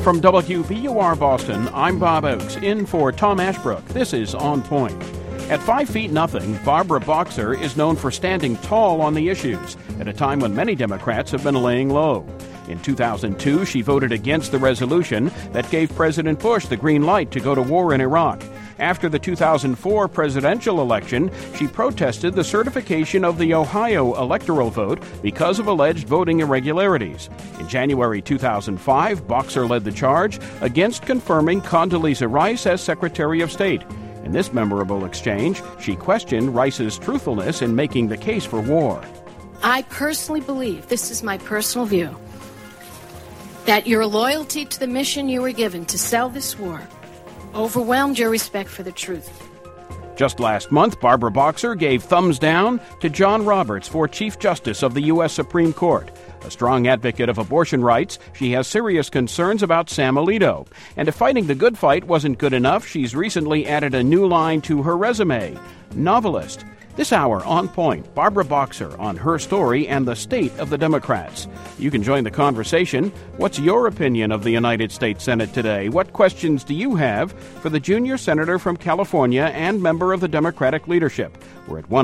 From WBUR Boston, I'm Bob Oakes, in for Tom Ashbrook. This is On Point. At 5 feet nothing, Barbara Boxer is known for standing tall on the issues at a time when many Democrats have been laying low. In 2002, she voted against the resolution that gave President Bush the green light to go to war in Iraq. After the 2004 presidential election, she protested the certification of the Ohio electoral vote because of alleged voting irregularities. In January 2005, Boxer led the charge against confirming Condoleezza Rice as Secretary of State. In this memorable exchange, she questioned Rice's truthfulness in making the case for war. I personally believe, this is my personal view, that your loyalty to the mission you were given to sell this war overwhelmed your respect for the truth. Just last month, Barbara Boxer gave thumbs down to John Roberts for Chief Justice of the U.S. Supreme Court. A strong advocate of abortion rights, she has serious concerns about Sam Alito. And if fighting the good fight wasn't good enough, she's recently added a new line to her resume: novelist. This hour, On Point, Barbara Boxer on her story and the state of the Democrats. You can join the conversation. What's your opinion of the United States Senate today? What questions do you have for the junior senator from California and member of the Democratic leadership? We're at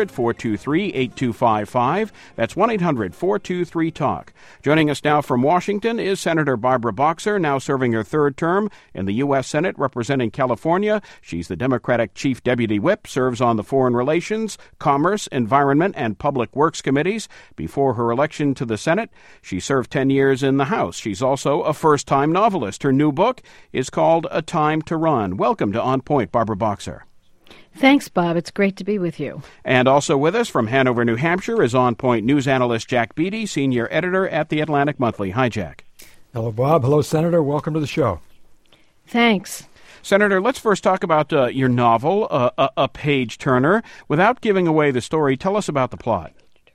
1-800-423-8255. That's 1-800-423-TALK. Joining us now from Washington is Senator Barbara Boxer, now serving her third term in the U.S. Senate representing California. She's the Democratic Chief Deputy Whip, serves on the Foreign Relations, Commerce, Environment, and Public Works Committees. Before her election to the Senate, she served 10 years in the House. She's also a first-time novelist. Her new book is called A Time to Run. Welcome to On Point, Barbara Boxer. Thanks, Bob. It's great to be with you. And also with us from Hanover, New Hampshire, is On Point news analyst Jack Beatty, senior editor at the Atlantic Monthly. Hi, Jack. Hello, Bob. Hello, Senator. Welcome to the show. Thanks. Senator, let's first talk about your novel, A Page Turner. Without giving away the story, tell us about the plot.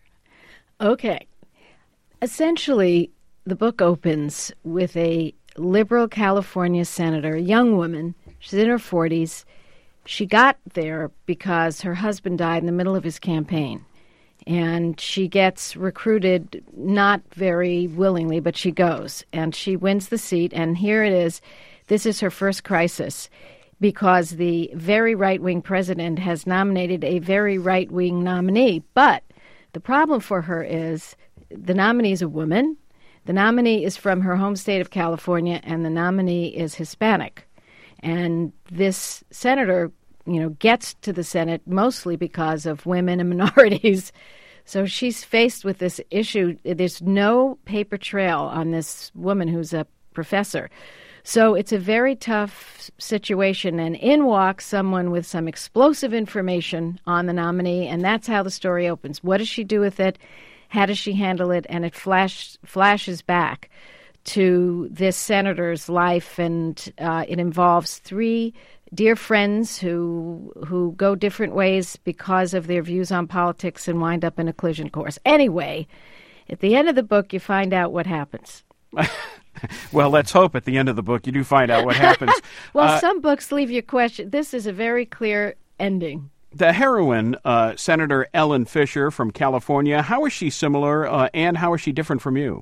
Okay. Essentially, the book opens with a liberal California senator, a young woman. She's in her 40s. She got there because her husband died in the middle of his campaign. And she gets recruited, not very willingly, but she goes. And she wins the seat. And here it is. This is her first crisis because the very right-wing president has nominated a very right-wing nominee. But the problem for her is the nominee is a woman. The nominee is from her home state of California, and the nominee is Hispanic. And this senator, gets to the Senate mostly because of women and minorities. So she's faced with this issue. There's no paper trail on this woman who's a professor. So it's a very tough situation. And in walks someone with some explosive information on the nominee, and that's how the story opens. What does she do with it? How does she handle it? And it flashes back to this senator's life, and it involves three dear friends who go different ways because of their views on politics and wind up in a collision course. Anyway, at the end of the book, you find out what happens. Well, let's hope at the end of the book you do find out what happens. Well, some books leave you question. This is a very clear ending. The heroine, Senator Ellen Fisher from California, how is she similar and how is she different from you?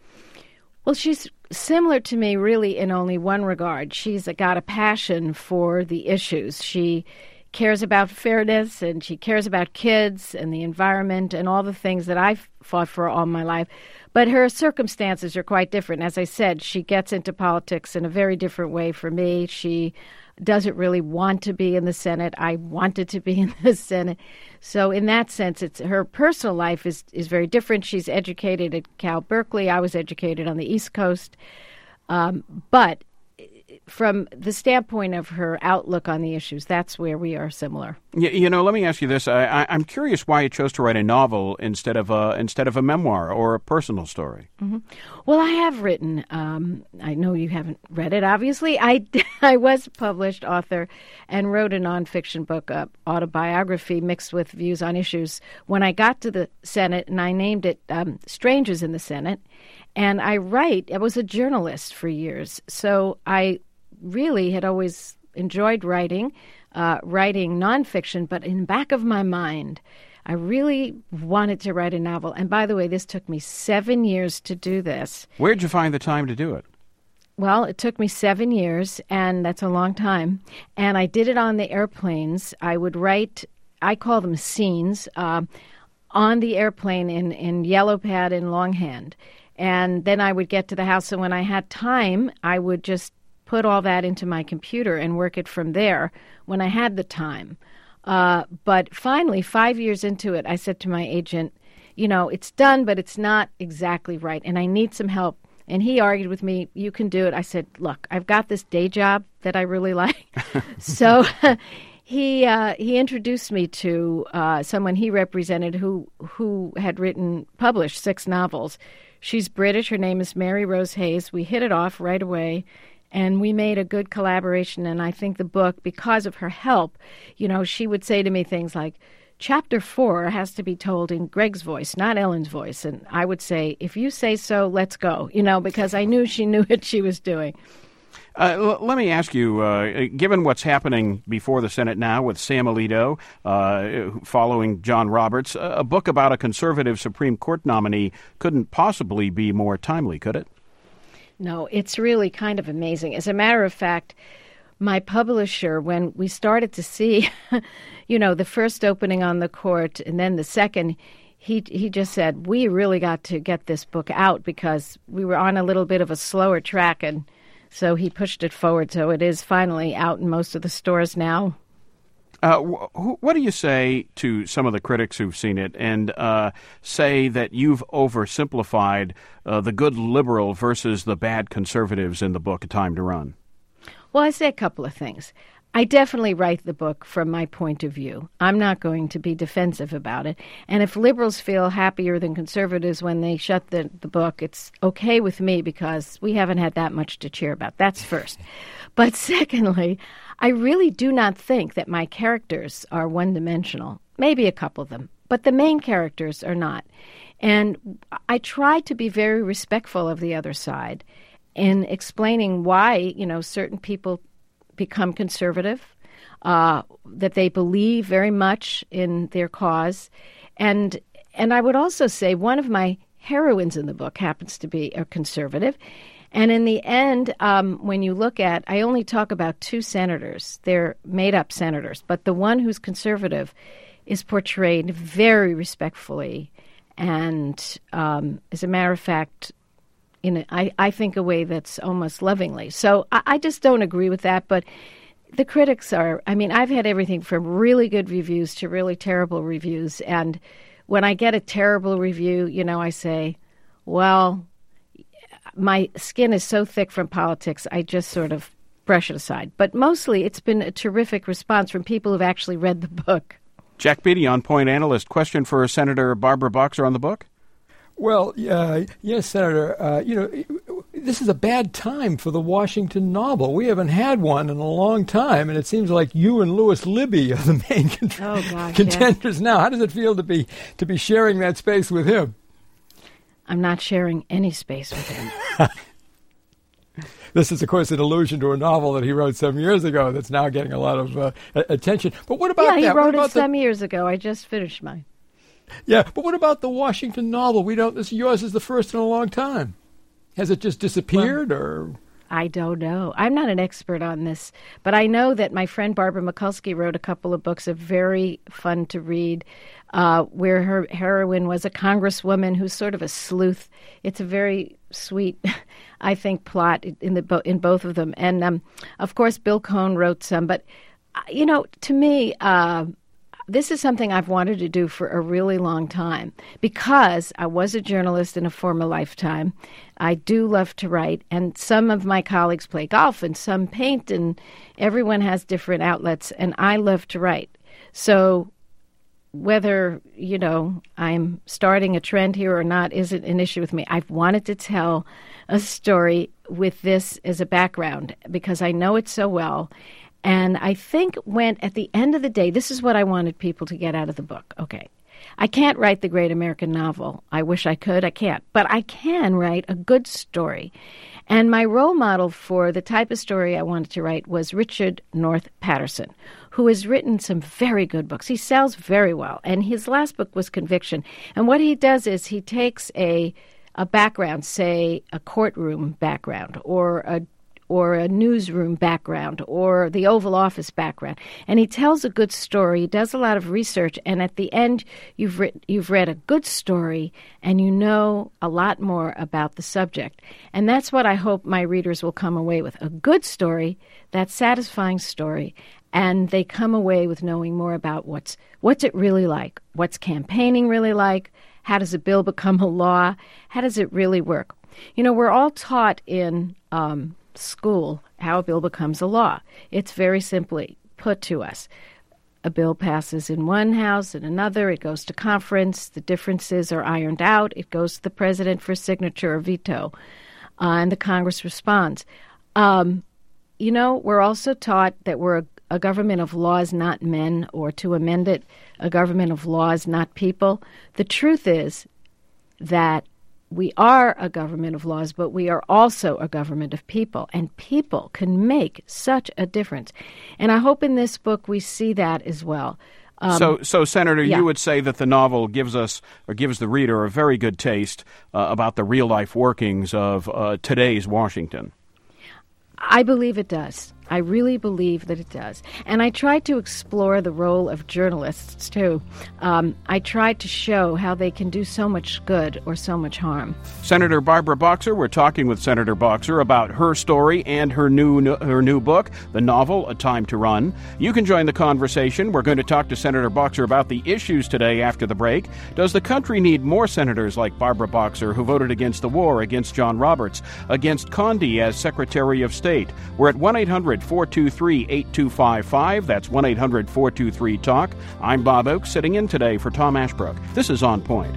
Well, she's similar to me really in only one regard. She's got a passion for the issues. She cares about fairness, and she cares about kids and the environment and all the things that I've fought for all my life. But her circumstances are quite different. As I said, she gets into politics in a very different way for me. She doesn't really want to be in the Senate. I wanted to be in the Senate. So in that sense, her personal life is very different. She's educated at Cal Berkeley. I was educated on the East Coast. But from the standpoint of her outlook on the issues, that's where we are similar. Let me ask you this. I'm curious why you chose to write a novel instead of a memoir or a personal story. Mm-hmm. Well, I have written. I know you haven't read it, obviously. I was a published author and wrote a nonfiction book, autobiography mixed with views on issues. When I got to the Senate, and I named it Strangers in the Senate, and I was a journalist for years, so I really had always enjoyed writing nonfiction, but in the back of my mind, I really wanted to write a novel. And by the way, this took me 7 years to do this. Where'd you find the time to do it? Well, it took me 7 years, and that's a long time. And I did it on the airplanes. I would write, I call them scenes, on the airplane in yellow pad and longhand. And then I would get to the house, and when I had time, I would just put all that into my computer and work it from there when I had the time. But finally, 5 years into it, I said to my agent, it's done, but it's not exactly right, and I need some help. And he argued with me, you can do it. I said, look, I've got this day job that I really like. So he introduced me to someone he represented who had published 6 novels. She's British. Her name is Mary Rose Hayes. We hit it off right away, and we made a good collaboration. And I think the book, because of her help, she would say to me things like, Chapter 4 has to be told in Greg's voice, not Ellen's voice. And I would say, if you say so, let's go, because I knew she knew what she was doing. Let me ask you, given what's happening before the Senate now with Sam Alito following John Roberts, a book about a conservative Supreme Court nominee couldn't possibly be more timely, could it? No, it's really kind of amazing. As a matter of fact, my publisher, when we started to see, the first opening on the court and then the second, he just said, we really got to get this book out because we were on a little bit of a slower track, and so he pushed it forward. So it is finally out in most of the stores now. What do you say to some of the critics who've seen it and say that you've oversimplified the good liberal versus the bad conservatives in the book, A Time to Run? Well, I say a couple of things. I definitely write the book from my point of view. I'm not going to be defensive about it. And if liberals feel happier than conservatives when they shut the book, it's okay with me because we haven't had that much to cheer about. That's first. But secondly, I really do not think that my characters are one-dimensional. Maybe a couple of them. But the main characters are not. And I try to be very respectful of the other side in explaining why, certain people become conservative, that they believe very much in their cause. And I would also say one of my heroines in the book happens to be a conservative. And in the end, when you look at, I only talk about 2 senators. They're made-up senators. But the one who's conservative is portrayed very respectfully. And as a matter of fact, I think a way that's almost lovingly. So I just don't agree with that. But the critics I've had everything from really good reviews to really terrible reviews. And when I get a terrible review, I say, well, my skin is so thick from politics, I just sort of brush it aside. But mostly it's been a terrific response from people who've actually read the book. Jack Beatty, On Point analyst. Question for Senator Barbara Boxer on the book? Well, yes, Senator. This is a bad time for the Washington novel. We haven't had one in a long time, and it seems like you and Lewis Libby are the main contenders now. How does it feel to be sharing that space with him? I'm not sharing any space with him. This is, of course, an allusion to a novel that he wrote some years ago that's now getting a lot of attention. But what about that? Yeah, he wrote it some years ago. I just finished mine. Yeah, but what about the Washington novel? Yours is the first in a long time. Has it just disappeared, or? I don't know. I'm not an expert on this, but I know that my friend Barbara Mikulski wrote a couple of books that are very fun to read, where her heroine was a congresswoman who's sort of a sleuth. It's a very sweet, I think, plot in both of them. And, of course, Bill Cohn wrote some. But, to me, this is something I've wanted to do for a really long time because I was a journalist in a former lifetime. I do love to write, and some of my colleagues play golf and some paint, and everyone has different outlets, and I love to write. So whether, I'm starting a trend here or not isn't an issue with me. I've wanted to tell a story with this as a background because I know it so well. And I think at the end of the day, this is what I wanted people to get out of the book. Okay, I can't write the great American novel. I wish I could. I can't. But I can write a good story. And my role model for the type of story I wanted to write was Richard North Patterson, who has written some very good books. He sells very well. And his last book was Conviction. And what he does is he takes a a background, say a courtroom background or a newsroom background or the Oval Office background. And he tells a good story. He does a lot of research. And at the end, you've read a good story and you know a lot more about the subject. And that's what I hope my readers will come away with. A good story, that satisfying story. And they come away with knowing more about what's it really like, what's campaigning really like, how does a bill become a law, how does it really work. You know, we're all taught in school how a bill becomes a law. It's very simply put to us. A bill passes in one house, in another, it goes to conference, the differences are ironed out, it goes to the president for signature or veto, and the Congress responds. You know, we're also taught that we're a government of laws, not men, or to amend it, a government of laws, not people. The truth is that we are a government of laws, but we are also a government of people, and people can make such a difference. And I hope in this book we see that as well. So, Senator, you would say that the novel gives us, or gives the reader, a very good taste about the real-life workings of today's Washington. I believe it does. I really believe that it does. And I tried to explore the role of journalists, too. I tried to show how they can do so much good or so much harm. Senator Barbara Boxer, we're talking with Senator Boxer about her story and her new book, the novel, A Time to Run. You can join the conversation. We're going to talk to Senator Boxer about the issues today after the break. Does the country need more senators like Barbara Boxer, who voted against the war, against John Roberts, against Condi as Secretary of State? We're at 1-800-423-8255. That's 1-800-423-TALK. I'm Bob Oakes, sitting in today for Tom Ashbrook. This is On Point.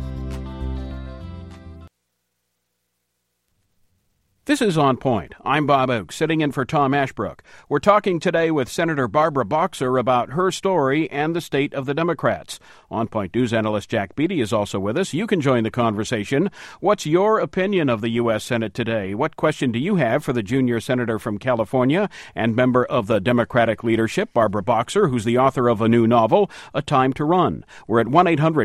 This is On Point. I'm Bob Oakes, sitting in for Tom Ashbrook. We're talking today with Senator Barbara Boxer about her story and the state of the Democrats. On Point News analyst Jack Beatty is also with us. You can join the conversation. What's your opinion of the U.S. Senate today? What question do you have for the junior senator from California and member of the Democratic leadership, Barbara Boxer, who's the author of a new novel, A Time to Run? We're at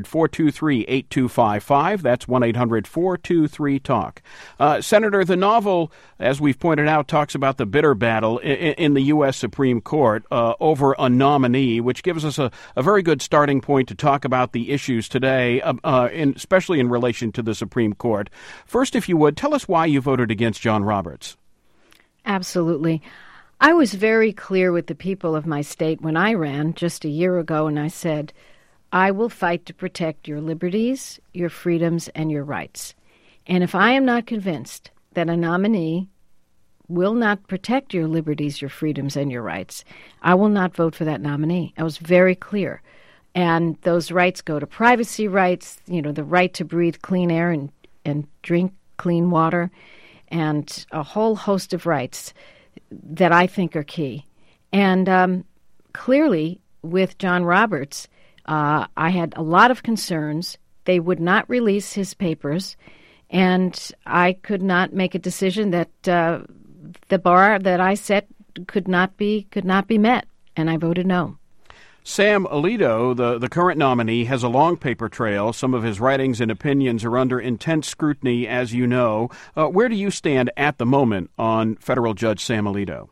1-800-423-8255. That's 1-800-423-TALK. Senator, the novel, as we've pointed out, talks about the bitter battle in the U.S. Supreme Court over a nominee, which gives us a very good starting point to talk about the issues today, especially in relation to the Supreme Court. First, if you would, tell us why you voted against John Roberts. Absolutely. I was very clear with the people of my state when I ran just a year ago, and I said, I will fight to protect your liberties, your freedoms, and your rights. And if I am not convinced that a nominee will not protect your liberties, your freedoms, and your rights, I will not vote for that nominee. I was very clear. And those rights go to privacy rights, you know, the right to breathe clean air and drink clean water, and a whole host of rights that I think are key. And clearly, with John Roberts, I had a lot of concerns. They would not release his papers, and I could not make a decision that the bar that I set could not be met, and I voted no. Sam Alito, the current nominee, has a long paper trail. Some of his writings and opinions are under intense scrutiny, as you know. Where do you stand at the moment on federal Judge Sam Alito?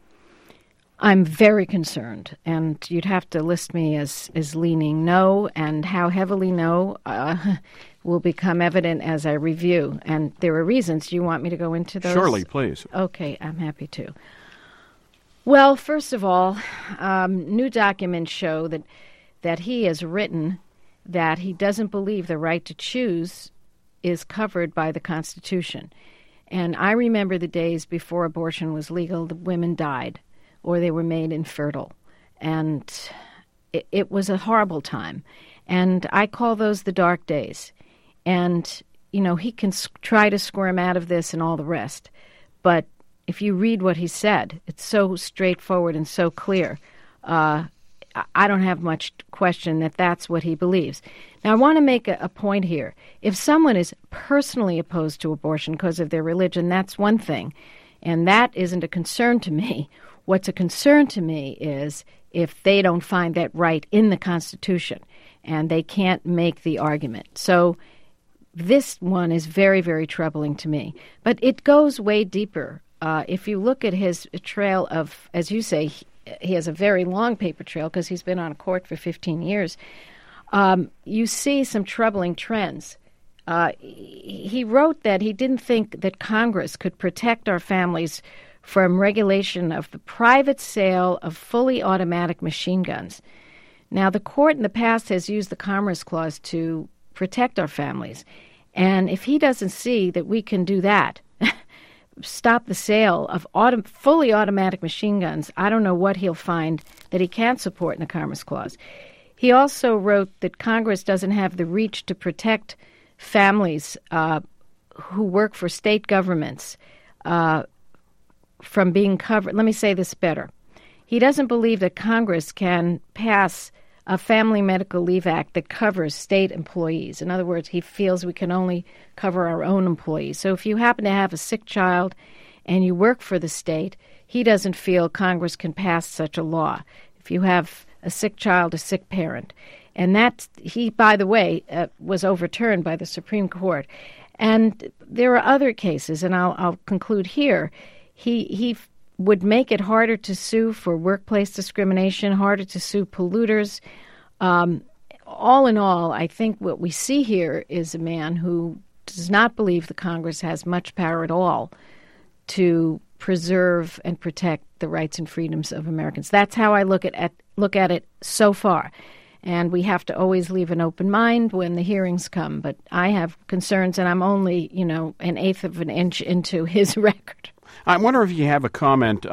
I'm very concerned, and you'd have to list me as leaning no, and how heavily no will become evident as I review. And there are reasons. Do you want me to go into those? Surely, please. Okay, I'm happy to. Well, first of all, new documents show that he has written that he doesn't believe the right to choose is covered by the Constitution. And I remember the days before abortion was legal, the women died or they were made infertile. And it was a horrible time. And I call those the dark days. And, you know, he can try to squirm out of this and all the rest. But if you read what he said, it's so straightforward and so clear. I don't have much question that that's what he believes. Now, I want to make a point here. If someone is personally opposed to abortion because of their religion, that's one thing. And that isn't a concern to me. What's a concern to me is if they don't find that right in the Constitution and they can't make the argument. So this one is very, very troubling to me. But it goes way deeper. If you look at his trail of, as you say, he has a very long paper trail because he's been on court for 15 years, you see some troubling trends. He wrote that he didn't think that Congress could protect our families from regulation of the private sale of fully automatic machine guns. Now, the court in the past has used the Commerce Clause to protect our families. And if he doesn't see that we can do that, stop the sale of fully automatic machine guns, I don't know what he'll find that he can't support in the Commerce Clause. He also wrote that Congress doesn't have the reach to protect families who work for state governments from being covered. Let me say this better. He doesn't believe that Congress can pass a Family Medical Leave Act that covers state employees. In other words, he feels we can only cover our own employees. So if you happen to have a sick child and you work for the state, he doesn't feel Congress can pass such a law. If you have a sick child, a sick parent. And that, he, by the way, was overturned by the Supreme Court. And there are other cases, and I'll conclude here. He would make it harder to sue for workplace discrimination, harder to sue polluters. All in all, I think what we see here is a man who does not believe the Congress has much power at all to preserve and protect the rights and freedoms of Americans. That's how I look at it so far. And we have to always leave an open mind when the hearings come. But I have concerns, and I'm only, an eighth of an inch into his record. I'm wondering if you have a comment.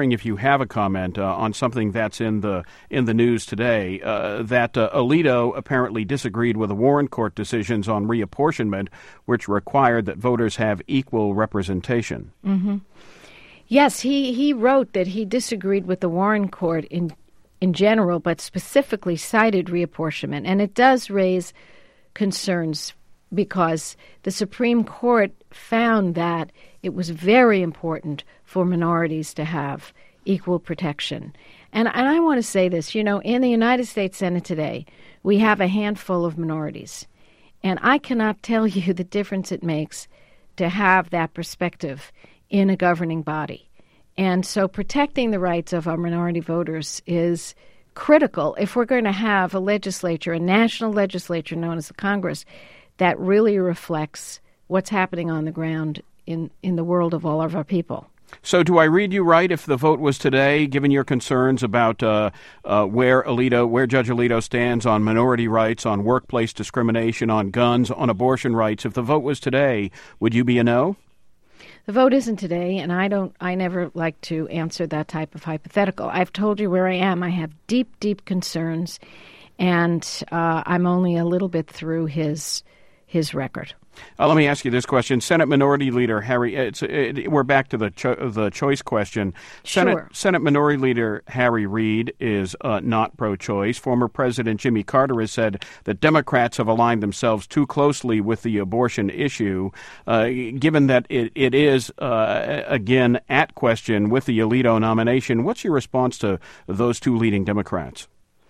On something that's in the news today, that Alito apparently disagreed with the Warren Court decisions on reapportionment, which required that voters have equal representation. Mm-hmm. Yes, he wrote that he disagreed with the Warren Court in general, but specifically cited reapportionment. And it does raise concerns because the Supreme Court found that it was very important for minorities to have equal protection. And I want to say this, in the United States Senate today, we have a handful of minorities. And I cannot tell you the difference it makes to have that perspective in a governing body. And so protecting the rights of our minority voters is critical if we're going to have a legislature, a national legislature known as the Congress, that really reflects what's happening on the ground in the world of all of our people. So do I read you right if the vote was today, given your concerns about where Judge Alito stands on minority rights, on workplace discrimination, on guns, on abortion rights, if the vote was today, would you be a no? The vote isn't today, and I never like to answer that type of hypothetical. I've told you where I am. I have deep, deep concerns, and I'm only a little bit through his record. Let me ask you this question. Senate Minority Leader Harry, we're back to the choice question. Sure. Senate Minority Leader Harry Reid is not pro-choice. Former President Jimmy Carter has said that Democrats have aligned themselves too closely with the abortion issue. Given that it is, again, at question with the Alito nomination, what's your response to those two leading Democrats?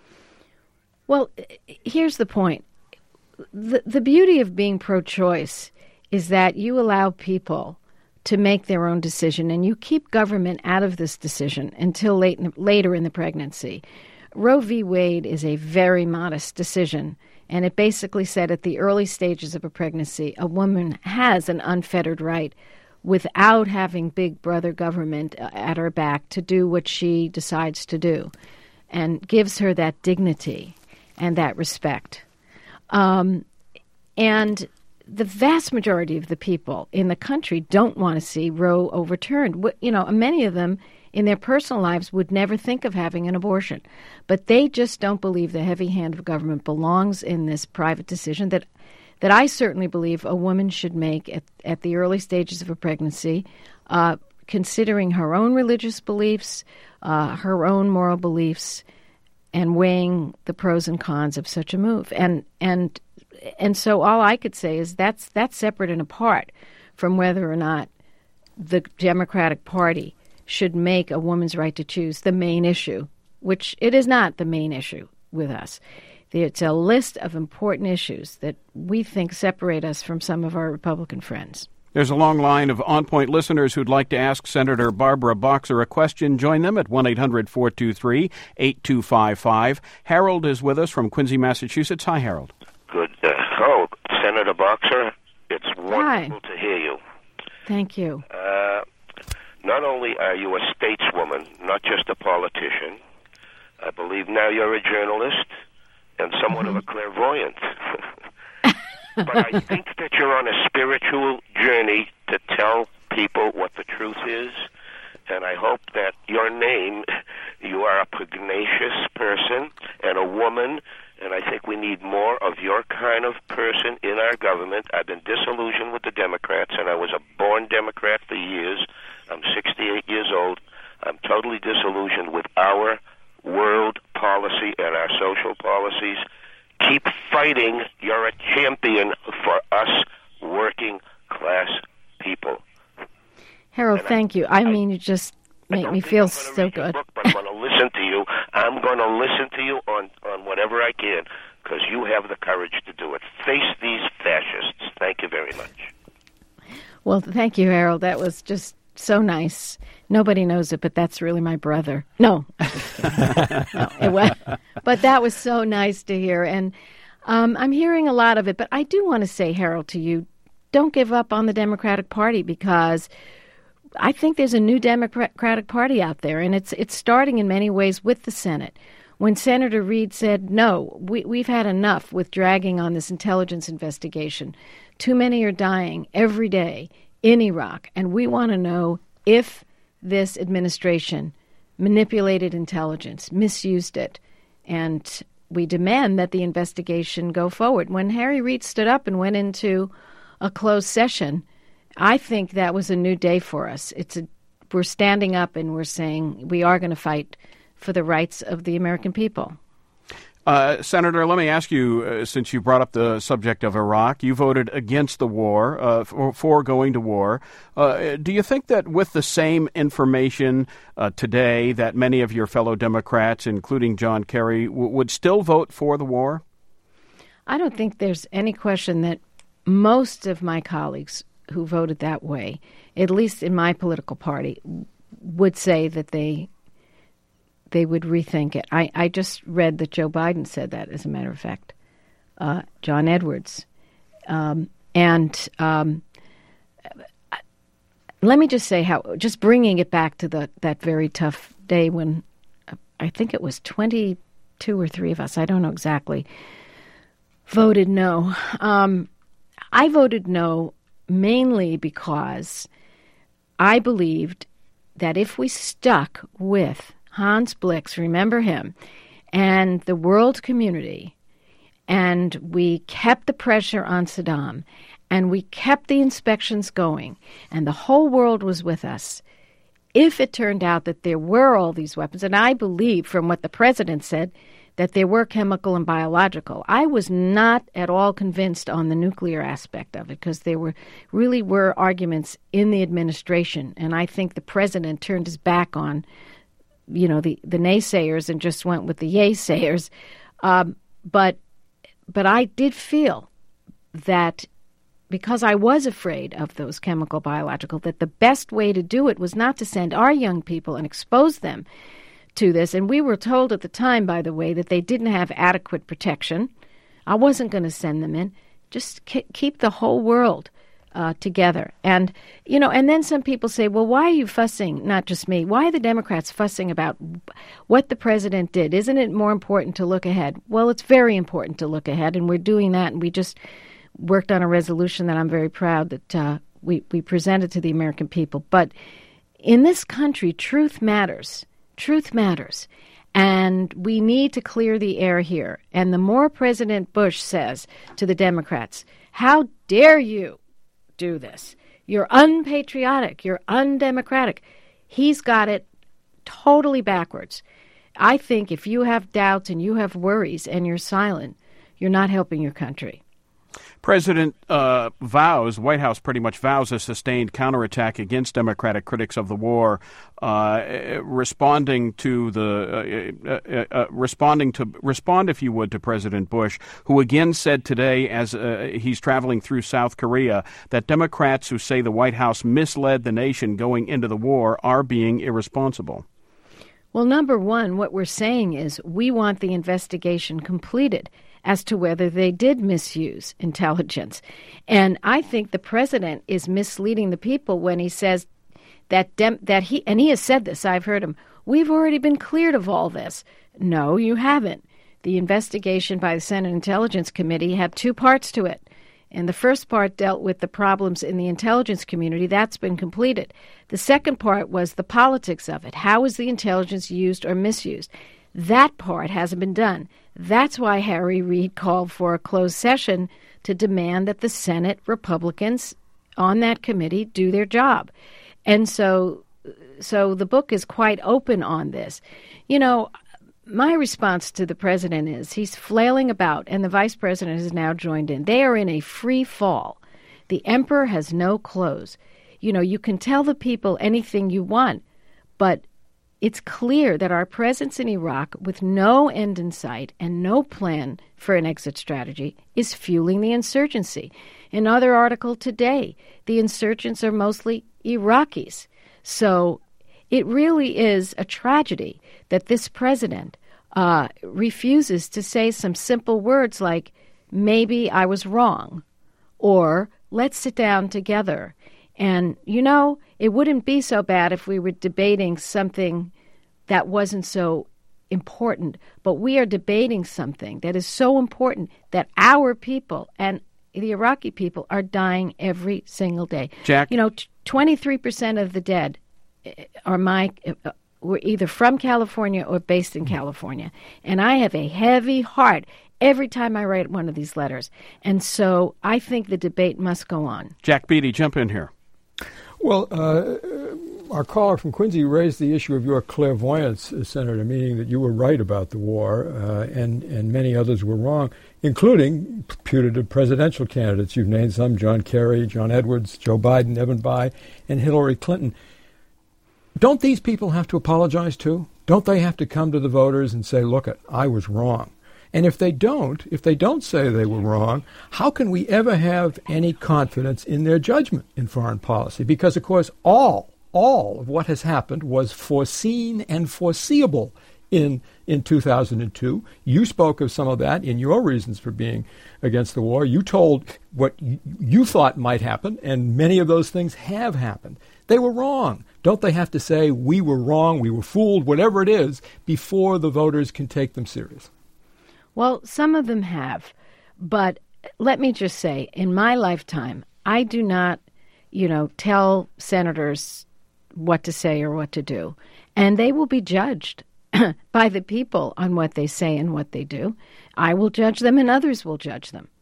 Well, here's the point. The beauty of being pro-choice is that you allow people to make their own decision, and you keep government out of this decision until later in the pregnancy. Roe v. Wade is a very modest decision, and it basically said at the early stages of a pregnancy, a woman has an unfettered right without having big brother government at her back to do what she decides to do, and gives her that dignity and that respect. And the vast majority of the people in the country don't want to see Roe overturned. Many of them in their personal lives would never think of having an abortion, but they just don't believe the heavy hand of government belongs in this private decision that I certainly believe a woman should make at the early stages of a pregnancy, considering her own religious beliefs, her own moral beliefs, and weighing the pros and cons of such a move. And so all I could say is that's separate and apart from whether or not the Democratic Party should make a woman's right to choose the main issue, which it is not the main issue with us. It's a list of important issues that we think separate us from some of our Republican friends. There's a long line of On Point listeners who'd like to ask Senator Barbara Boxer a question. Join them at 1-800-423-8255. Harold is with us from Quincy, Massachusetts. Hi, Harold. Good. Senator Boxer, it's wonderful to hear you. Thank you. Not only are you a stateswoman, not just a politician, I believe now you're a journalist and somewhat of a clairvoyant. But I think that you're on a spiritual journey to tell people what the truth is, and I hope that your name, you are a pugnacious person and a woman, and I think we need more of your kind of person in our government. I've been disillusioned with the Democrats, and I was a born Democrat for years. I'm 68 years old. I'm totally disillusioned with our world policy and our social policies. Keep fighting. You're a champion for us working class people. Harold, thank you. You just make me feel so good. Book, but I'm going to listen to you. I'm going to listen to you on whatever I can, because you have the courage to do it. Face these fascists. Thank you very much. Well, thank you, Harold. That was just so nice. Nobody knows it, but that's really my brother. No, but that was so nice to hear. And I'm hearing a lot of it. But I do want to say, Harold, to you, don't give up on the Democratic Party, because I think there's a new Democratic Party out there, and it's starting in many ways with the Senate. When Senator Reid said, no, we've had enough with dragging on this intelligence investigation. Too many are dying every day in Iraq, and we want to know if this administration manipulated intelligence, misused it, and we demand that the investigation go forward. When Harry Reid stood up and went into a closed session, I think that was a new day for us. We're standing up and we're saying we are going to fight for the rights of the American people. Senator, let me ask you, since you brought up the subject of Iraq, you voted against the war, for going to war. Do you think that with the same information today that many of your fellow Democrats, including John Kerry, would still vote for the war? I don't think there's any question that most of my colleagues who voted that way, at least in my political party, would say that they would rethink it. I just read that Joe Biden said that, as a matter of fact, John Edwards. Let me just say just bringing it back to that very tough day when I think it was 22 or 3 of us, I don't know exactly, voted no. I voted no mainly because I believed that if we stuck with Hans Blix, remember him, and the world community, and we kept the pressure on Saddam, and we kept the inspections going, and the whole world was with us, if it turned out that there were all these weapons, and I believe from what the president said that there were chemical and biological, I was not at all convinced on the nuclear aspect of it, because there really were arguments in the administration, and I think the president turned his back on the naysayers and just went with the yay-sayers. But I did feel that because I was afraid of those chemical, biological, that the best way to do it was not to send our young people and expose them to this. And we were told at the time, by the way, that they didn't have adequate protection. I wasn't going to send them in. Just keep the whole world together. And then some people say, well, why are you fussing, not just me, why are the Democrats fussing about what the president did? Isn't it more important to look ahead? Well, it's very important to look ahead, and we're doing that, and we just worked on a resolution that I'm very proud that we presented to the American people. But in this country, truth matters. Truth matters. And we need to clear the air here. And the more President Bush says to the Democrats, how dare you do this? You're unpatriotic. You're undemocratic. He's got it totally backwards. I think if you have doubts and you have worries and you're silent, you're not helping your country. President White House pretty much vows a sustained counterattack against Democratic critics of the war, respond, if you would, to President Bush, who again said today, as he's traveling through South Korea, that Democrats who say the White House misled the nation going into the war are being irresponsible. Well, number one, what we're saying is we want the investigation completed as to whether they did misuse intelligence. And I think the president is misleading the people when he says that he has said this, I've heard him, we've already been cleared of all this. No, you haven't. The investigation by the Senate Intelligence Committee had two parts to it. And the first part dealt with the problems in the intelligence community. That's been completed. The second part was the politics of it. How is the intelligence used or misused? That part hasn't been done. That's why Harry Reid called for a closed session to demand that the Senate Republicans on that committee do their job. And so the book is quite open on this. You know, my response to the president is he's flailing about, and the vice president has now joined in. They are in a free fall. The emperor has no clothes. You know, you can tell the people anything you want, but it's clear that our presence in Iraq, with no end in sight and no plan for an exit strategy, is fueling the insurgency. Another article today, the insurgents are mostly Iraqis. So it really is a tragedy that this president refuses to say some simple words like, maybe I was wrong, or let's sit down together. And, you know, it wouldn't be so bad if we were debating something that wasn't so important, but we are debating something that is so important that our people and the Iraqi people are dying every single day. Jack? You know, 23% of the dead were either from California or based in California. And I have a heavy heart every time I write one of these letters. And so I think the debate must go on. Jack Beatty, jump in here. Well, our caller from Quincy raised the issue of your clairvoyance, Senator, meaning that you were right about the war and many others were wrong, including putative presidential candidates. You've named some: John Kerry, John Edwards, Joe Biden, Evan Bayh, and Hillary Clinton. Don't these people have to apologize too? Don't they have to come to the voters and say, look, I was wrong? And if they don't say they were wrong, how can we ever have any confidence in their judgment in foreign policy? Because, of course, all of what has happened was foreseen and foreseeable in 2002. You spoke of some of that in your reasons for being against the war. You told what you thought might happen, and many of those things have happened. They were wrong. Don't they have to say, we were wrong, we were fooled, whatever it is, before the voters can take them serious? Well, some of them have. But let me just say, in my lifetime, I do not, tell senators what to say or what to do. And they will be judged by the people on what they say and what they do. I will judge them and others will judge them.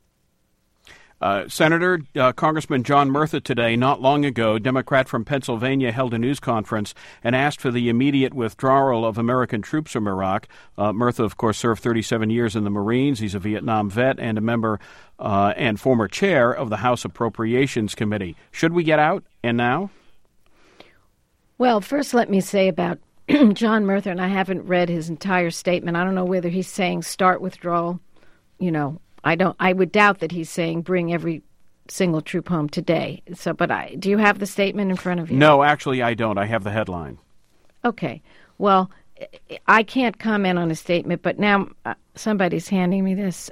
Senator, Congressman John Murtha today, not long ago, Democrat from Pennsylvania, held a news conference and asked for the immediate withdrawal of American troops from Iraq. Murtha, of course, served 37 years in the Marines. He's a Vietnam vet and a member and former chair of the House Appropriations Committee. Should we get out and now? Well, first let me say about John Murtha, and I haven't read his entire statement. I don't know whether he's saying start withdrawal, I would doubt that he's saying bring every single troop home today. So, do you have the statement in front of you? No, actually, I don't. I have the headline. Okay. Well, I can't comment on a statement, but now somebody's handing me this.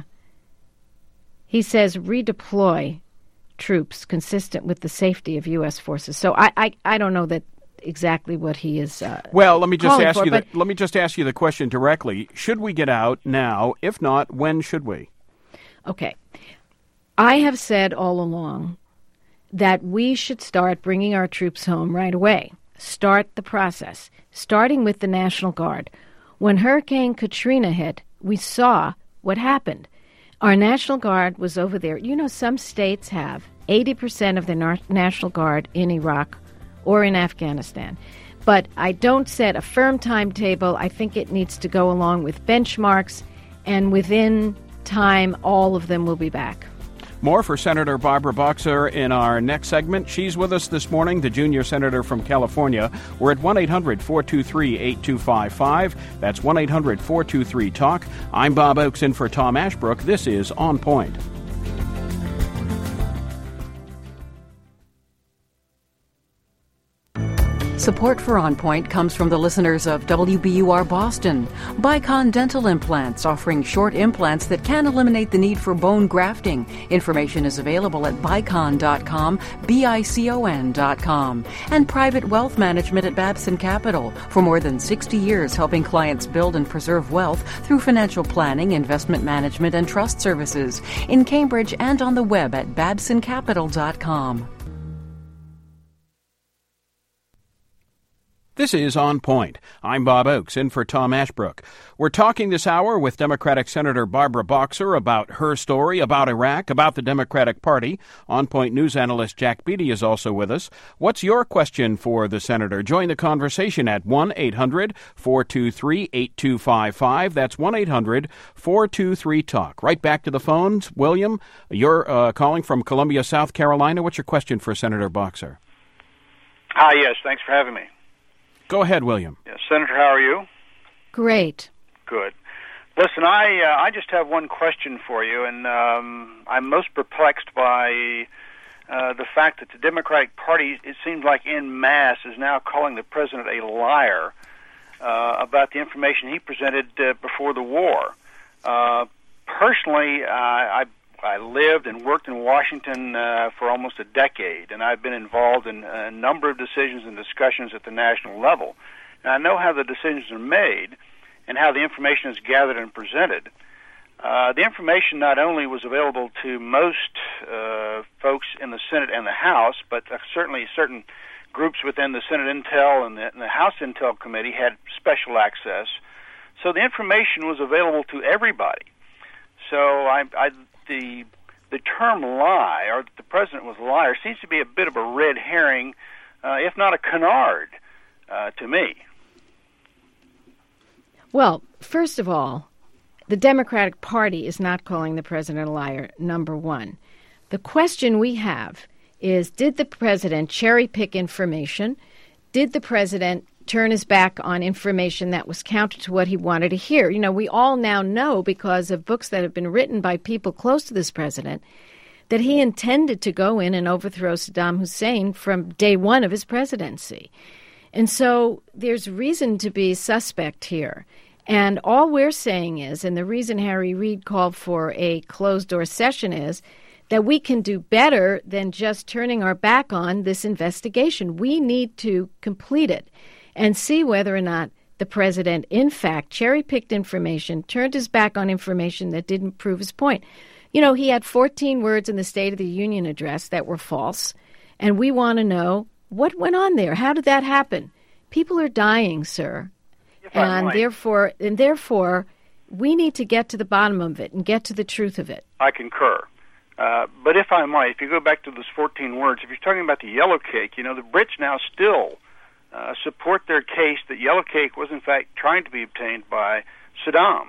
He says redeploy troops consistent with the safety of U.S. forces. So I don't know that exactly what he is. Well, let me just ask you the question directly. Should we get out now? If not, when should we? Okay. I have said all along that we should start bringing our troops home right away. Start the process, starting with the National Guard. When Hurricane Katrina hit, we saw what happened. Our National Guard was over there. Some states have 80% of their National Guard in Iraq or in Afghanistan. But I don't set a firm timetable. I think it needs to go along with benchmarks, and within time, all of them will be back. More for Senator Barbara Boxer in our next segment. She's with us this morning, the junior senator from California. We're at 1-800-423-8255. That's 1-800-423-TALK. I'm Bob Oakes in for Tom Ashbrook. This is On Point. Support for On Point comes from the listeners of WBUR Boston. Bicon Dental Implants, offering short implants that can eliminate the need for bone grafting. Information is available at bicon.com, bicon.com. And Private Wealth Management at Babson Capital. For more than 60 years, helping clients build and preserve wealth through financial planning, investment management, and trust services. In Cambridge and on the web at babsoncapital.com. This is On Point. I'm Bob Oakes, in for Tom Ashbrook. We're talking this hour with Democratic Senator Barbara Boxer about her story, about Iraq, about the Democratic Party. On Point news analyst Jack Beatty is also with us. What's your question for the senator? Join the conversation at 1-800-423-8255. That's 1-800-423-TALK. Right back to the phones. William, you're calling from Columbia, South Carolina. What's your question for Senator Boxer? Hi, yes. Thanks for having me. Go ahead, William. Yes, Senator, how are you? Great. Good. Listen, I just have one question for you, and I'm most perplexed by the fact that the Democratic Party, it seems like en masse, is now calling the president a liar about the information he presented before the war. Personally, I lived and worked in Washington for almost a decade, and I've been involved in a number of decisions and discussions at the national level. And I know how the decisions are made and how the information is gathered and presented. The information not only was available to most folks in the Senate and the House, but certainly certain groups within the Senate Intel and the House Intel Committee had special access. So the information was available to everybody. So the term lie, or the president was a liar, seems to be a bit of a red herring, if not a canard, to me. Well, first of all, the Democratic Party is not calling the president a liar, number one. The question we have is, did the president cherry-pick information? Did the president turn his back on information that was counter to what he wanted to hear? You know, we all now know, because of books that have been written by people close to this president, that he intended to go in and overthrow Saddam Hussein from day one of his presidency. And so there's reason to be suspect here. And all we're saying is, and the reason Harry Reid called for a closed-door session is, that we can do better than just turning our back on this investigation. We need to complete it and see whether or not the president, in fact, cherry-picked information, turned his back on information that didn't prove his point. You know, he had 14 words in the State of the Union address that were false, and we want to know what went on there. How did that happen? People are dying, sir, and therefore, we need to get to the bottom of it and get to the truth of it. I concur. But if I might, if you go back to those 14 words, if you're talking about the yellow cake, you know, the Brits now still support their case that yellow cake was in fact trying to be obtained by Saddam.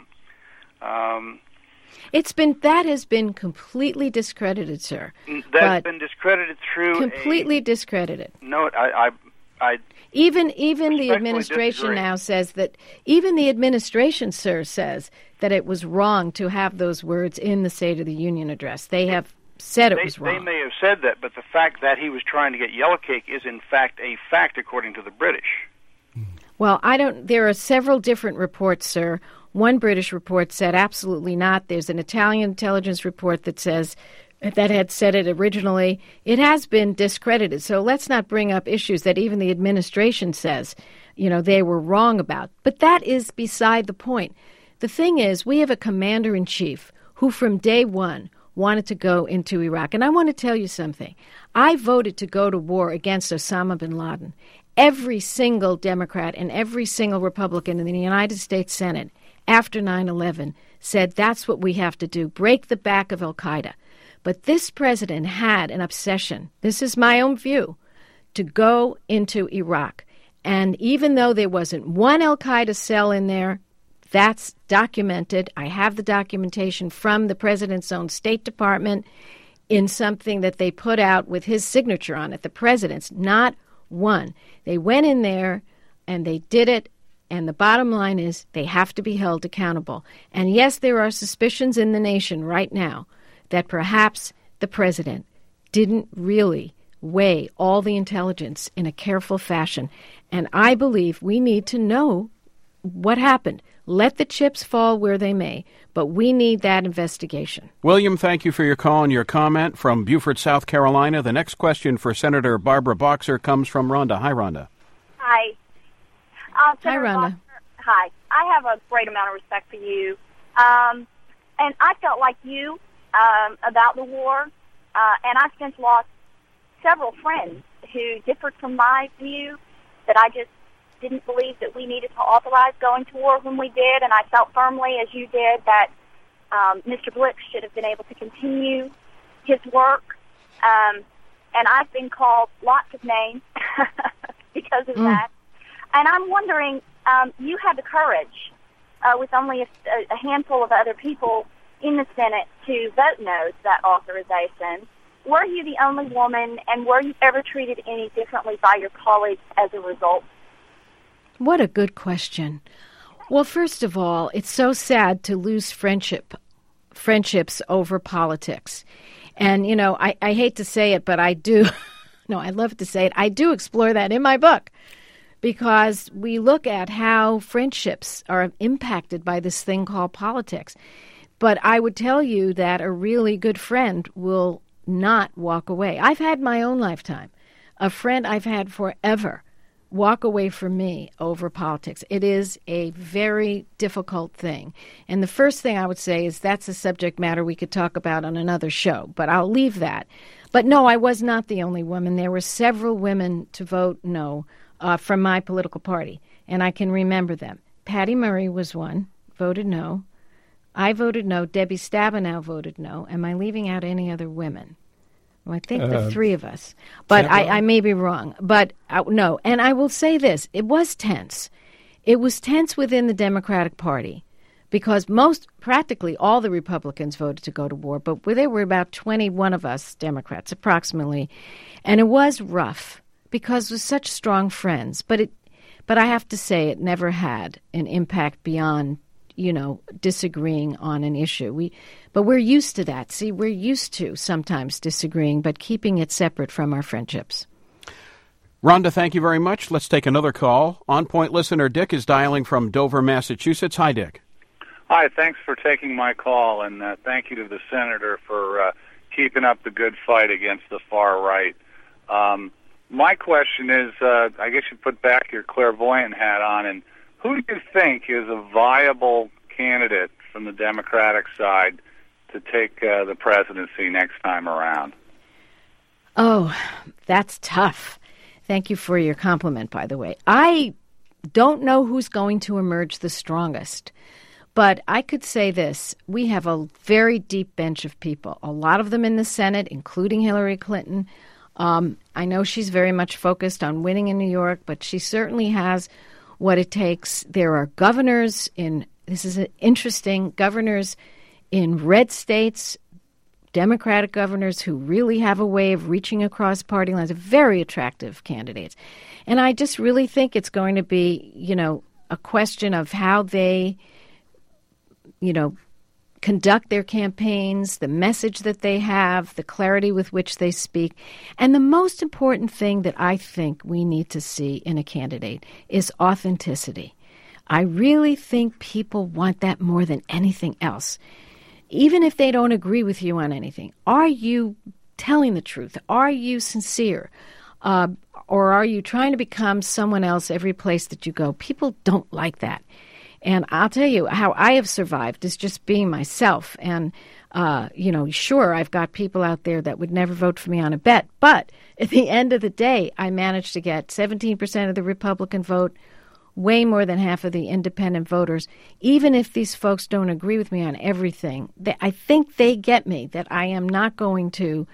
That has been completely discredited, sir. That's been discredited through completely discredited. No, I even the administration disagree. Now says that. Even the administration, sir, says that it was wrong to have those words in the State of the Union address. They have said it was wrong. They may have said that, but the fact that he was trying to get yellow cake is in fact a fact according to the British. Well, there are several different reports, sir. One British report said absolutely not. There's an Italian intelligence report that had said it originally. It has been discredited. So let's not bring up issues that even the administration says, you know, they were wrong about. But that is beside the point. The thing is, we have a commander-in-chief who from day one wanted to go into Iraq. And I want to tell you something. I voted to go to war against Osama bin Laden. Every single Democrat and every single Republican in the United States Senate after 9/11 said that's what we have to do, break the back of al-Qaeda. But this president had an obsession, this is my own view, to go into Iraq. And even though there wasn't one al-Qaeda cell in there, That's documented. I have the documentation from the president's own State Department in something that they put out with his signature on it, the president's, not one. They went in there and they did it, and the bottom line is they have to be held accountable. And yes, there are suspicions in the nation right now that perhaps the president didn't really weigh all the intelligence in a careful fashion. And I believe we need to know what happened. Let the chips fall where they may, but we need that investigation. William, thank you for your call and your comment from Beaufort, South Carolina. The next question for Senator Barbara Boxer comes from Rhonda. Hi, Rhonda. Hi. Hi, Senator Rhonda. Boxer, hi. I have a great amount of respect for you. And I felt like you about the war, and I've since lost several friends who differed from my view, that I just didn't believe that we needed to authorize going to war when we did, and I felt firmly, as you did, that Mr. Blix should have been able to continue his work. And I've been called lots of names because of that. And I'm wondering, you had the courage, with only a handful of other people in the Senate, to vote no to that authorization. Were you the only woman, and were you ever treated any differently by your colleagues as a result? What a good question. Well, first of all, it's so sad to lose friendships over politics. And, you know, I hate to say it, but I do. No, I love to say it. I do explore that in my book, because we look at how friendships are impacted by this thing called politics. But I would tell you that a really good friend will not walk away. I've had my own lifetime. A friend I've had forever walk away from me over politics. It is a very difficult thing. And the first thing I would say is that's a subject matter we could talk about on another show, but I'll leave that. But no, I was not the only woman. There were several women to vote no from my political party, and I can remember them. Patty Murray was one, voted no. I voted no. Debbie Stabenow voted no. Am I leaving out any other women? Well, I think the three of us. But I may be wrong. But no. And I will say this. It was tense. It was tense within the Democratic Party because practically all the Republicans voted to go to war. But there were about 21 of us Democrats, approximately. And it was rough because we're such strong friends. But I have to say it never had an impact beyond, you know, disagreeing on an issue. But we're used to that. See, we're used to sometimes disagreeing, but keeping it separate from our friendships. Rhonda, thank you very much. Let's take another call. On Point listener Dick is dialing from Dover, Massachusetts. Hi, Dick. Hi, thanks for taking my call, and thank you to the senator for keeping up the good fight against the far right. My question is, I guess you put back your clairvoyant hat on, and who do you think is a viable candidate from the Democratic side to take the presidency next time around? Oh, that's tough. Thank you for your compliment, by the way. I don't know who's going to emerge the strongest, but I could say this. We have a very deep bench of people, a lot of them in the Senate, including Hillary Clinton. I know she's very much focused on winning in New York, but she certainly has what it takes. There are governors this is interesting, governors in red states, Democratic governors who really have a way of reaching across party lines, very attractive candidates. And I just really think it's going to be, you know, a question of how they, you know, conduct their campaigns, the message that they have, the clarity with which they speak. And the most important thing that I think we need to see in a candidate is authenticity. I really think people want that more than anything else. Even if they don't agree with you on anything, are you telling the truth? Are you sincere? Or are you trying to become someone else every place that you go? People don't like that. And I'll tell you how I have survived is just being myself. And, you know, sure, I've got people out there that would never vote for me on a bet. But at the end of the day, I managed to get 17% of the Republican vote, way more than half of the independent voters. Even if these folks don't agree with me on everything, I think they get me, that I am not going to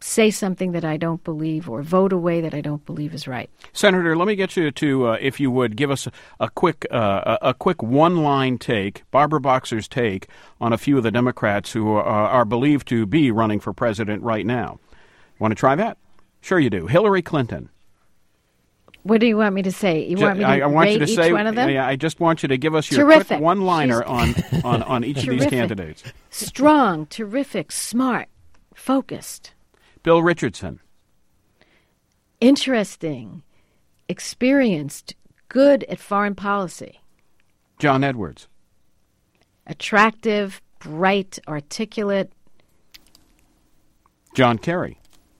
say something that I don't believe or vote a way that I don't believe is right. Senator, let me get you to, if you would, give us a quick one-line take, Barbara Boxer's take on a few of the Democrats who are believed to be running for president right now. Want to try that? Sure you do. Hillary Clinton. What do you want me to say? You want me to rate each one of them? Yeah, I just want you to give us your quick one-liner on each of these candidates. Strong, terrific, smart, focused. Bill Richardson. Interesting, experienced, good at foreign policy. John Edwards. Attractive, bright, articulate. John Kerry.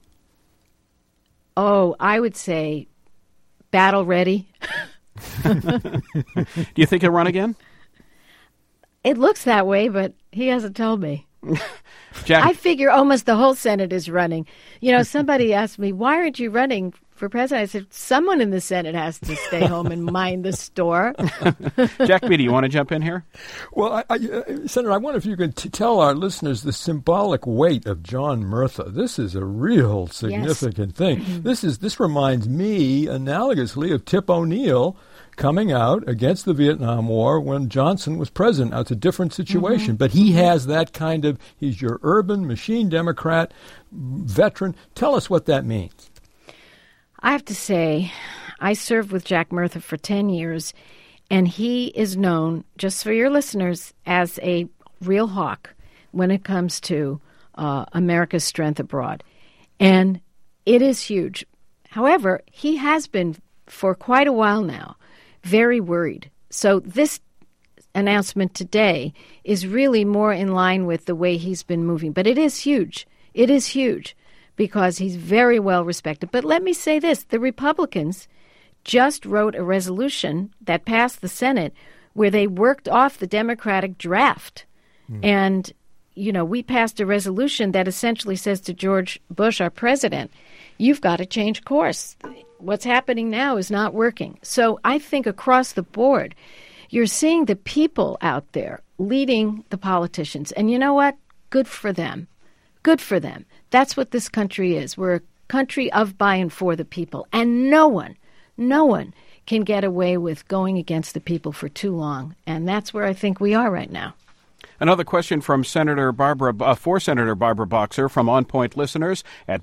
Oh, I would say battle ready. Do you think he'll run again? It looks that way, but he hasn't told me. Jack. I figure almost the whole Senate is running. You know, somebody asked me, why aren't you running for president? I said, someone in the Senate has to stay home and mind the store. Jack Beatty, you want to jump in here? Well, Senator, I wonder if you could tell our listeners the symbolic weight of John Murtha. This is a real significant thing. Mm-hmm. This reminds me, analogously, of Tip O'Neill coming out against the Vietnam War when Johnson was president. Now, it's a different situation, mm-hmm. but he has that kind of, he's your urban machine Democrat veteran. Tell us what that means. I have to say, I served with Jack Murtha for 10 years, and he is known, just for your listeners, as a real hawk when it comes to America's strength abroad. And it is huge. However, he has been, for quite a while now, very worried. So this announcement today is really more in line with the way he's been moving. But it is huge. It is huge because he's very well respected. But let me say this. The Republicans just wrote a resolution that passed the Senate where they worked off the Democratic draft. And, you know, we passed a resolution that essentially says to George Bush, our president, you've got to change course. What's happening now is not working. So I think across the board, you're seeing the people out there leading the politicians. And you know what? Good for them. Good for them. That's what this country is. We're a country of, by, and for the people. And no one can get away with going against the people for too long. And that's where I think we are right now. Another question from Senator Barbara Boxer from On Point listeners at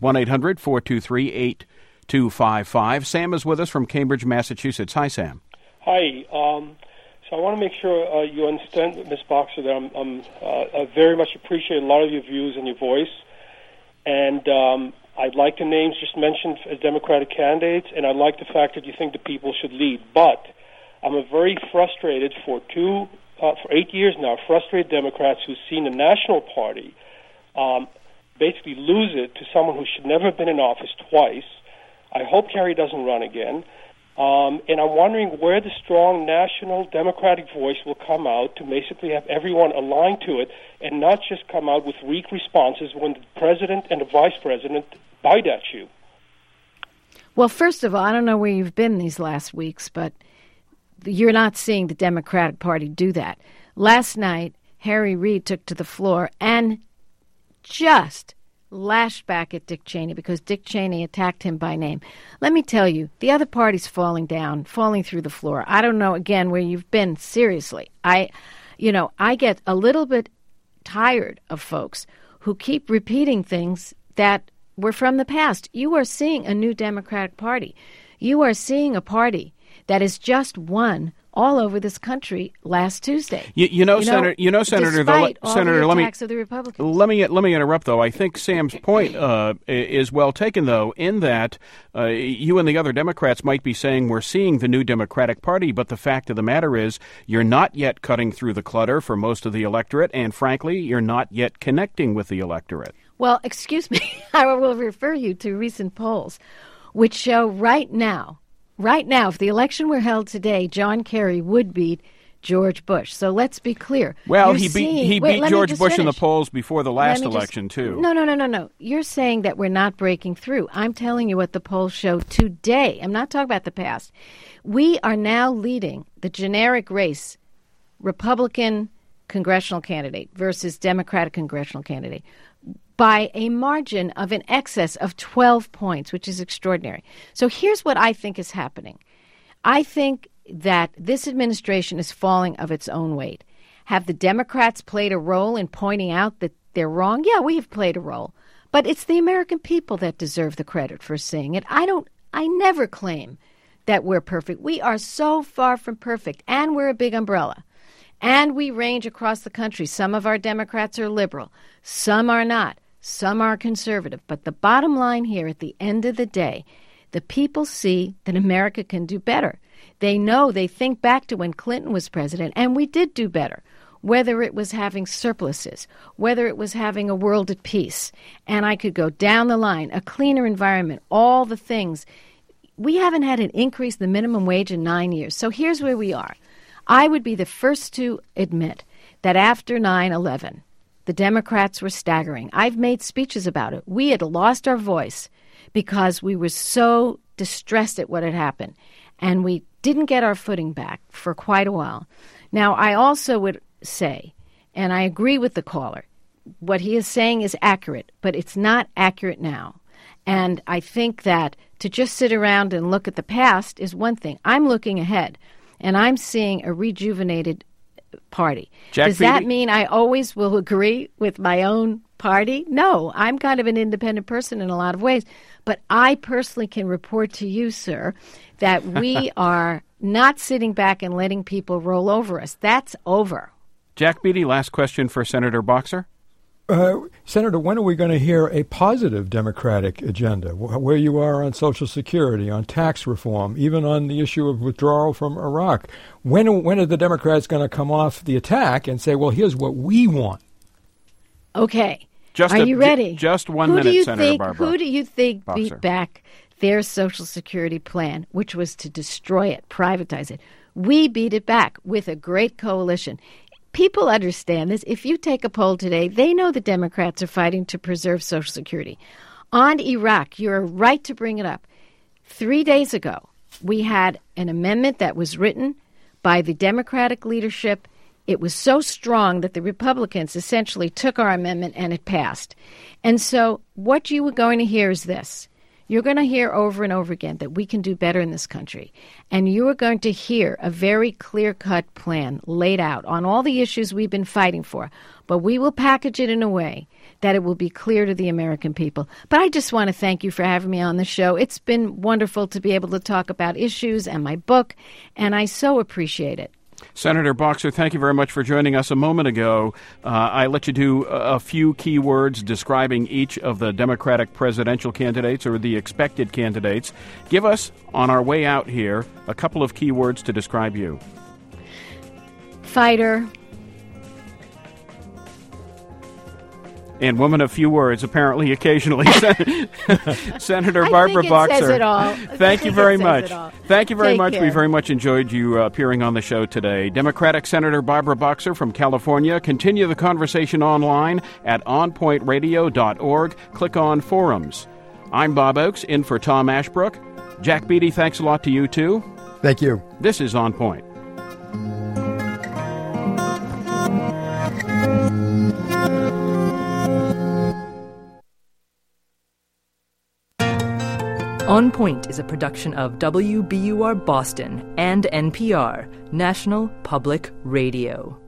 1-800-423-8255. Sam is with us from Cambridge, Massachusetts. Hi, Sam. Hi. So I want to make sure you understand, Ms. Boxer, that I very much appreciate a lot of your views and your voice. And I'd like the names just mentioned as Democratic candidates, and I like the fact that you think the people should lead. But I'm a very frustrated for 8 years now, frustrated Democrats who've seen the National Party basically lose it to someone who should never have been in office twice. I hope Kerry doesn't run again. And I'm wondering where the strong national Democratic voice will come out to basically have everyone aligned to it and not just come out with weak responses when the president and the vice president bite at you. Well, first of all, I don't know where you've been these last weeks, but you're not seeing the Democratic Party do that. Last night, Harry Reid took to the floor and just lashed back at Dick Cheney because Dick Cheney attacked him by name. Let me tell you, the other party's falling through the floor. I don't know, again, where you've been, seriously. I get a little bit tired of folks who keep repeating things that were from the past. You are seeing a new Democratic Party. You are seeing a party that is just won all over this country last Tuesday. Senator, despite all the attacks of the Republicans. Let me interrupt, though. I think Sam's point is well taken, though, in that you and the other Democrats might be saying we're seeing the new Democratic Party, but the fact of the matter is you're not yet cutting through the clutter for most of the electorate, and frankly, you're not yet connecting with the electorate. Well, excuse me, I will refer you to recent polls, which show right now, if the election were held today, John Kerry would beat George Bush. So let's be clear. Well, he beat George Bush in the polls before the last election, too. No. You're saying that we're not breaking through. I'm telling you what the polls show today. I'm not talking about the past. We are now leading the generic race, Republican congressional candidate versus Democratic congressional candidate, by a margin of an excess of 12 points, which is extraordinary. So here's what I think is happening. I think that this administration is falling of its own weight. Have the Democrats played a role in pointing out that they're wrong? Yeah, we have played a role. But it's the American people that deserve the credit for seeing it. I never claim that we're perfect. We are so far from perfect, and we're a big umbrella. And we range across the country. Some of our Democrats are liberal. Some are not. Some are conservative. But the bottom line here, at the end of the day, the people see that America can do better. They know, they think back to when Clinton was president, and we did do better, whether it was having surpluses, whether it was having a world at peace. And I could go down the line, a cleaner environment, all the things. We haven't had an increase in the minimum wage in 9 years. So here's where we are. I would be the first to admit that after 9/11, the Democrats were staggering. I've made speeches about it. We had lost our voice because we were so distressed at what had happened, and we didn't get our footing back for quite a while. Now, I also would say, and I agree with the caller, what he is saying is accurate, but it's not accurate now. And I think that to just sit around and look at the past is one thing. I'm looking ahead, and I'm seeing a rejuvenated party. Does that mean I always will agree with my own party? No, I'm kind of an independent person in a lot of ways. But I personally can report to you, sir, that we are not sitting back and letting people roll over us. That's over. Jack Beatty, last question for Senator Boxer. Senator, when are we going to hear a positive Democratic agenda, where you are on Social Security, on tax reform, even on the issue of withdrawal from Iraq? When are the Democrats going to come off the attack and say, well, here's what we want? Okay. Are you ready? Just 1 minute, Senator Barbara. Who do you think beat back their Social Security plan, which was to destroy it, privatize it? We beat it back with a great coalition. People understand this. If you take a poll today, they know the Democrats are fighting to preserve Social Security. On Iraq, you're right to bring it up. 3 days ago, we had an amendment that was written by the Democratic leadership. It was so strong that the Republicans essentially took our amendment and it passed. And so what you were going to hear is this. You're going to hear over and over again that we can do better in this country. And you are going to hear a very clear-cut plan laid out on all the issues we've been fighting for. But we will package it in a way that it will be clear to the American people. But I just want to thank you for having me on the show. It's been wonderful to be able to talk about issues and my book, and I so appreciate it. Senator Boxer, thank you very much for joining us a moment ago. I let you do a few key words describing each of the Democratic presidential candidates or the expected candidates. Give us, on our way out here, a couple of key words to describe you. Fighter. And woman of few words, apparently, occasionally. Senator Barbara Boxer. Says it all. Thank you very much. Thank you very much. Care. We very much enjoyed you appearing on the show today. Democratic Senator Barbara Boxer from California. Continue the conversation online at onpointradio.org. Click on Forums. I'm Bob Oakes, in for Tom Ashbrook. Jack Beatty, thanks a lot to you, too. Thank you. This is On Point. On Point is a production of WBUR Boston and NPR, National Public Radio.